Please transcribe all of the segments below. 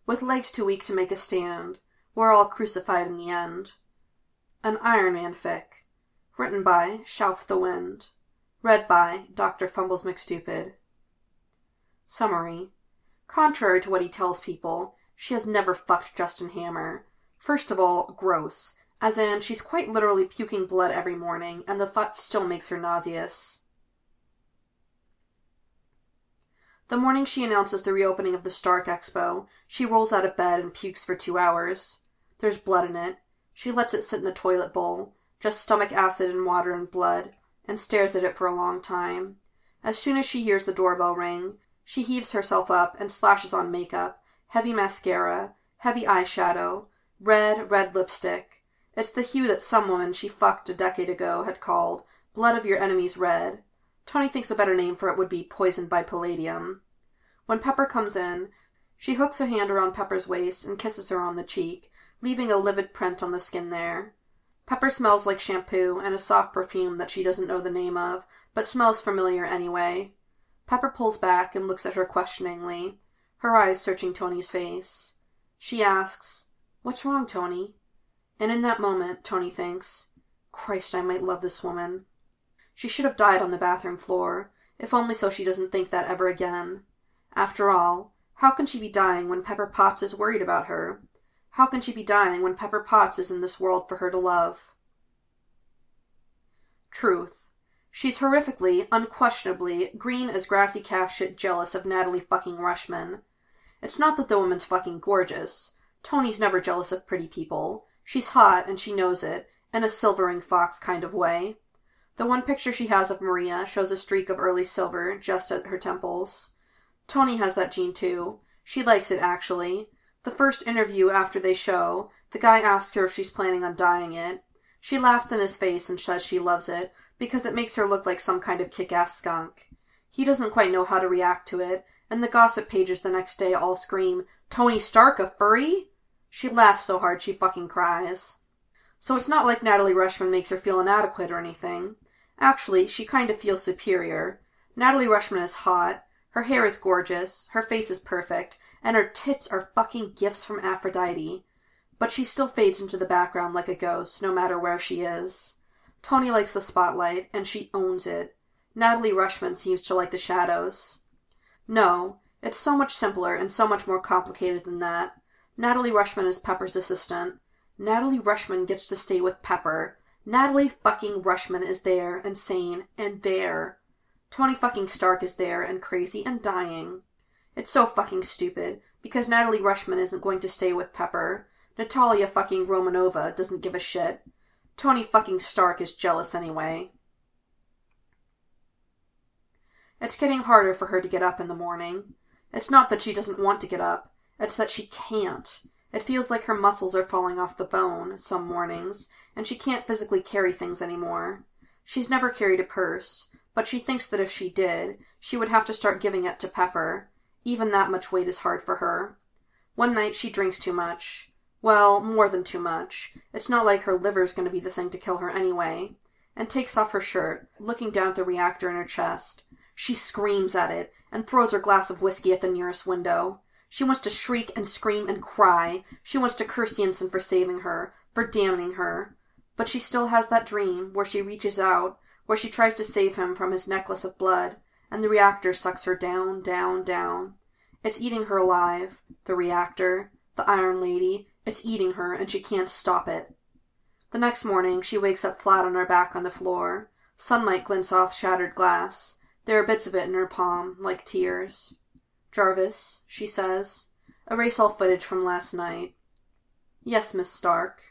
with legs too weak to make a stand. We're all crucified in the end. An Iron Man fic. Written by Shouf the Wind. Read by Dr. Fumbles McStupid. Summary. Contrary to what he tells people, she has never fucked Justin Hammer. First of all, gross. As in, she's quite literally puking blood every morning, and the thought still makes her nauseous. The morning she announces the reopening of the Stark Expo, she rolls out of bed and pukes for 2 hours. There's blood in it. She lets it sit in the toilet bowl, just stomach acid and water and blood, and stares at it for a long time. As soon as she hears the doorbell ring, she heaves herself up and slashes on makeup, heavy mascara, heavy eyeshadow, red lipstick. It's the hue that some woman she fucked a decade ago had called blood of your enemies red. Tony thinks a better name for it would be poisoned by palladium. When Pepper comes in, she hooks a hand around Pepper's waist and kisses her on the cheek, leaving a livid print on the skin there. Pepper smells like shampoo and a soft perfume that she doesn't know the name of, but smells familiar anyway. Pepper pulls back and looks at her questioningly, her eyes searching Tony's face. She asks, "What's wrong, Tony?" And in that moment, Tony thinks, Christ, I might love this woman. She should have died on the bathroom floor, if only so she doesn't think that ever again. After all, how can she be dying when Pepper Potts is worried about her? How can she be dying when Pepper Potts is in this world for her to love? Truth. She's horrifically, unquestionably, green as grassy calf shit jealous of Natalie fucking Rushman. It's not that the woman's fucking gorgeous. Tony's never jealous of pretty people. She's hot, and she knows it, in a silvering fox kind of way. The one picture she has of Maria shows a streak of early silver just at her temples. Tony has that gene too. She likes it, actually. The first interview after they show, the guy asks her if she's planning on dyeing it. She laughs in his face and says she loves it, because it makes her look like some kind of kick-ass skunk. He doesn't quite know how to react to it, and the gossip pages the next day all scream, "Tony Stark, a furry?" She laughs so hard she fucking cries. So it's not like Natalie Rushman makes her feel inadequate or anything. Actually, she kind of feels superior. Natalie Rushman is hot, her hair is gorgeous, her face is perfect, and her tits are fucking gifts from Aphrodite. But she still fades into the background like a ghost, no matter where she is. Tony likes the spotlight, and she owns it. Natalie Rushman seems to like the shadows. No, it's so much simpler and so much more complicated than that. Natalie Rushman is Pepper's assistant. Natalie Rushman gets to stay with Pepper. Natalie fucking Rushman is there and sane and there. Tony fucking Stark is there and crazy and dying. It's so fucking stupid, because Natalie Rushman isn't going to stay with Pepper. Natalia fucking Romanova doesn't give a shit. Tony fucking Stark is jealous anyway. It's getting harder for her to get up in the morning. It's not that she doesn't want to get up. It's that she can't. It feels like her muscles are falling off the bone, some mornings, and she can't physically carry things anymore. She's never carried a purse, but she thinks that if she did, she would have to start giving it to Pepper. Even that much weight is hard for her. One night she drinks too much. Well, more than too much. It's not like her liver's going to be the thing to kill her anyway. And takes off her shirt, looking down at the reactor in her chest. She screams at it, and throws her glass of whiskey at the nearest window. She wants to shriek and scream and cry. She wants to curse Yinsen for saving her, for damning her. But she still has that dream, where she reaches out, where she tries to save him from his necklace of blood, and the reactor sucks her down, down, down. It's eating her alive. The reactor. The Iron Lady. It's eating her, and she can't stop it. The next morning, she wakes up flat on her back on the floor. Sunlight glints off shattered glass. There are bits of it in her palm, like tears. "Jarvis," she says, "erase all footage from last night." "Yes, Miss Stark."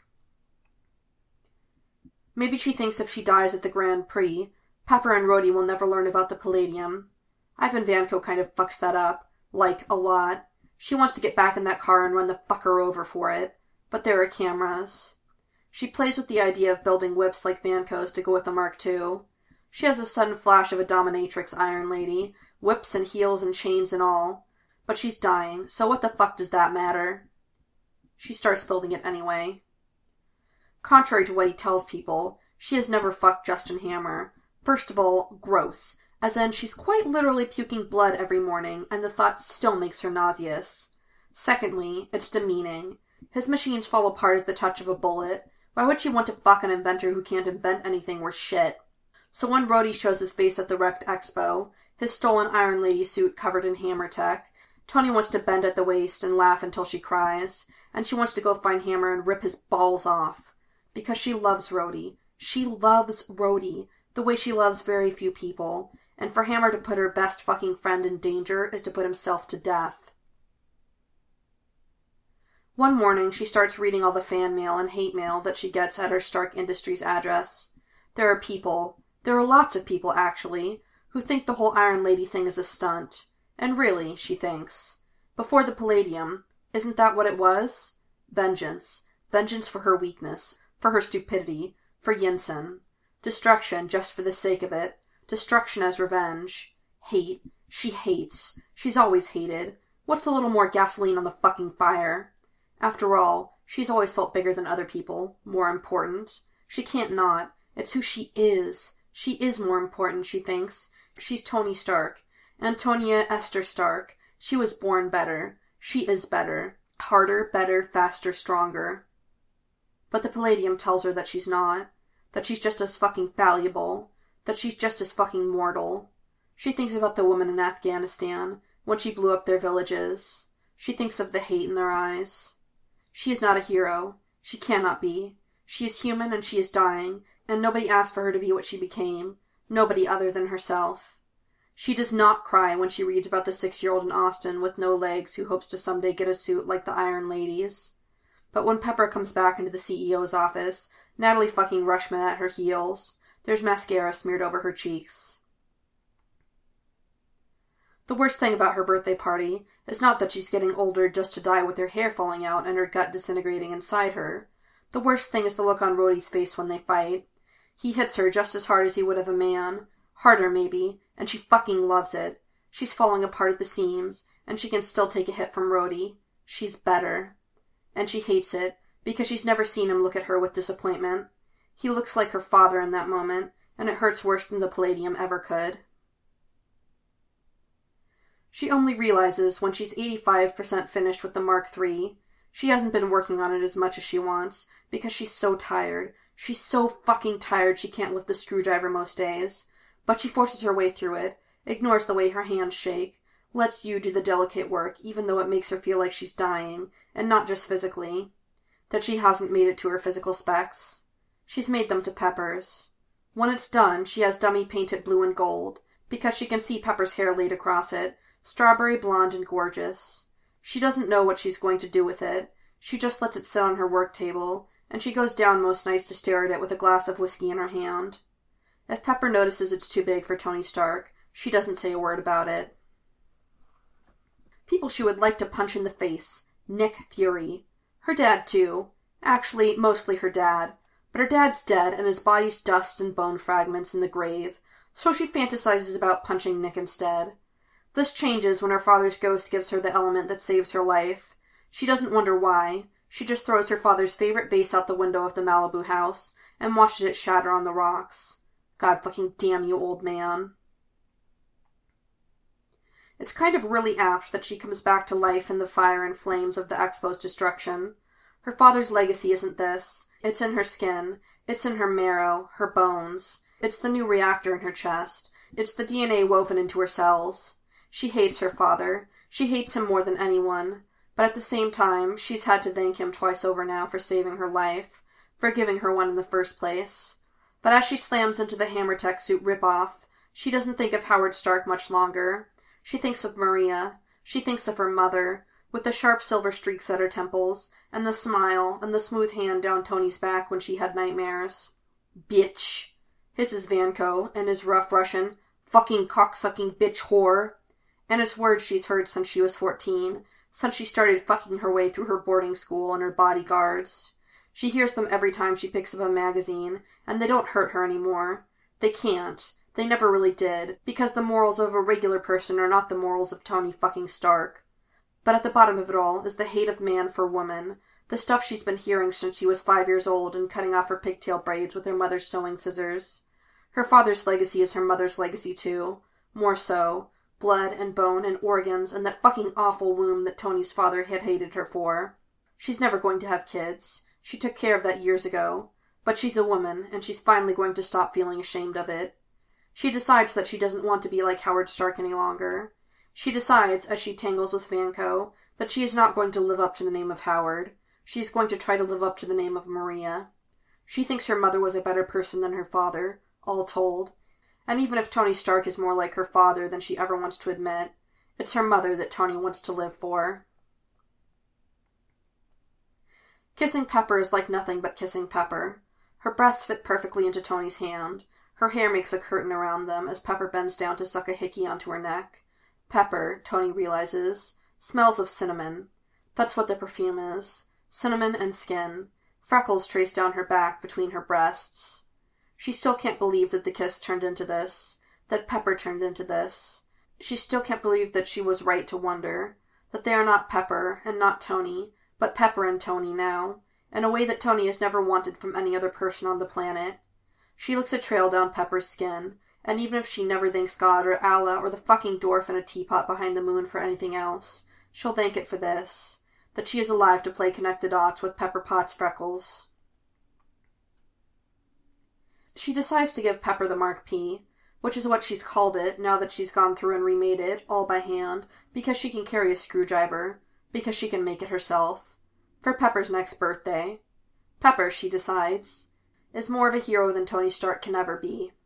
Maybe she thinks if she dies at the Grand Prix, Pepper and Rhodey will never learn about the palladium. Ivan Vanko kind of fucks that up, like, a lot. She wants to get back in that car and run the fucker over for it, but there are cameras. She plays with the idea of building whips like Vanko's to go with the Mark II. She has a sudden flash of a dominatrix Iron Lady, whips and heels and chains and all. But she's dying, so what the fuck does that matter? She starts building it anyway. Contrary to what he tells people, she has never fucked Justin Hammer. First of all, gross. As in, she's quite literally puking blood every morning, and the thought still makes her nauseous. Secondly, it's demeaning. His machines fall apart at the touch of a bullet. Why would she want to fuck an inventor who can't invent anything worth shit? So when Rhodey shows his face at the wrecked expo, his stolen Iron Lady suit covered in Hammer tech, Tony wants to bend at the waist and laugh until she cries, and she wants to go find Hammer and rip his balls off. Because she loves Rhodey. She loves Rhodey, the way she loves very few people, and for Hammer to put her best fucking friend in danger is to put himself to death. One morning, she starts reading all the fan mail and hate mail that she gets at her Stark Industries address. There are lots of people, actually, who think the whole Iron Lady thing is a stunt. And really, she thinks, before the Palladium, isn't that what it was? Vengeance. Vengeance for her weakness, for her stupidity, for Yinsen. Destruction just for the sake of it. Destruction as revenge. Hate. She hates. She's always hated. What's a little more gasoline on the fucking fire? After all, she's always felt bigger than other people, more important. She can't not. It's who she is. She is more important, she thinks. She's Tony Stark. Antonia Esther Stark. She was born better. She is better. Harder, better, faster, stronger. But the Palladium tells her that she's not. That she's just as fucking valuable. That she's just as fucking mortal. She thinks about the woman in Afghanistan, when she blew up their villages. She thinks of the hate in their eyes. She is not a hero. She cannot be. She is human and she is dying, and nobody asked for her to be what she became. Nobody other than herself. She does not cry when she reads about the 6-year-old in Austin with no legs who hopes to someday get a suit like the Iron Ladies. But when Pepper comes back into the CEO's office, Natalie fucking Rushman at her heels, there's mascara smeared over her cheeks. The worst thing about her birthday party is not that she's getting older just to die with her hair falling out and her gut disintegrating inside her. The worst thing is the look on Rhodey's face when they fight. He hits her just as hard as he would have a man. Harder, maybe, and she fucking loves it. She's falling apart at the seams, and she can still take a hit from Rhodey. She's better. And she hates it, because she's never seen him look at her with disappointment. He looks like her father in that moment, and it hurts worse than the Palladium ever could. She only realizes when she's 85% finished with the Mark III, she hasn't been working on it as much as she wants, because she's so tired. She's so fucking tired she can't lift the screwdriver most days. But she forces her way through it, ignores the way her hands shake, lets you do the delicate work, even though it makes her feel like she's dying, and not just physically. That she hasn't made it to her physical specs. She's made them to Pepper's. When it's done, she has dummy painted blue and gold, because she can see Pepper's hair laid across it, strawberry blonde and gorgeous. She doesn't know what she's going to do with it. She just lets it sit on her work table, and she goes down most nights to stare at it with a glass of whiskey in her hand. If Pepper notices it's too big for Tony Stark, she doesn't say a word about it. People she would like to punch in the face. Nick Fury. Her dad, too. Actually, mostly her dad. But her dad's dead, and his body's dust and bone fragments in the grave, so she fantasizes about punching Nick instead. This changes when her father's ghost gives her the element that saves her life. She doesn't wonder why. She just throws her father's favorite vase out the window of the Malibu house, and watches it shatter on the rocks. God fucking damn you, old man. It's kind of really apt that she comes back to life in the fire and flames of the Expo's destruction. Her father's legacy isn't this. It's in her skin. It's in her marrow, her bones. It's the new reactor in her chest. It's the DNA woven into her cells. She hates her father. She hates him more than anyone. But at the same time, she's had to thank him twice over now for saving her life, for giving her one in the first place. But as she slams into the Hammer Tech suit rip-off, she doesn't think of Howard Stark much longer. She thinks of Maria. She thinks of her mother, with the sharp silver streaks at her temples, and the smile, and the smooth hand down Tony's back when she had nightmares. Bitch, hisses Vanko, in his rough Russian, fucking cocksucking bitch whore. And it's words she's heard since she was 14, since she started fucking her way through her boarding school and her bodyguards. She hears them every time she picks up a magazine, and they don't hurt her anymore. They can't. They never really did, because the morals of a regular person are not the morals of Tony fucking Stark. But at the bottom of it all is the hate of man for woman, the stuff she's been hearing since she was 5 years old and cutting off her pigtail braids with her mother's sewing scissors. Her father's legacy is her mother's legacy too. More so. blood and bone and organs and that fucking awful womb that Tony's father had hated her for. She's never going to have kids. She took care of that years ago. But she's a woman, and she's finally going to stop feeling ashamed of it. She decides that she doesn't want to be like Howard Stark any longer. She decides, as she tangles with Vanko, that she is not going to live up to the name of Howard. She is going to try to live up to the name of Maria. She thinks her mother was a better person than her father, all told. And even if Tony Stark is more like her father than she ever wants to admit, it's her mother that Tony wants to live for. Kissing Pepper is like nothing but kissing Pepper. Her breasts fit perfectly into Tony's hand. Her hair makes a curtain around them as Pepper bends down to suck a hickey onto her neck. Pepper, Tony realizes, smells of cinnamon. That's what the perfume is. Cinnamon and skin. Freckles trace down her back between her breasts. She still can't believe that the kiss turned into this, that Pepper turned into this. She still can't believe that she was right to wonder, that they are not Pepper and not Tony, but Pepper and Tony now, in a way that Tony has never wanted from any other person on the planet. She looks a trail down Pepper's skin, and even if she never thanks God or Allah or the fucking dwarf in a teapot behind the moon for anything else, she'll thank it for this, that she is alive to play connect the dots with Pepper Potts' freckles. She decides to give Pepper the Mark P, which is what she's called it now that she's gone through and remade it, all by hand, because she can carry a screwdriver, because she can make it herself, for Pepper's next birthday. Pepper, she decides, is more of a hero than Tony Stark can ever be.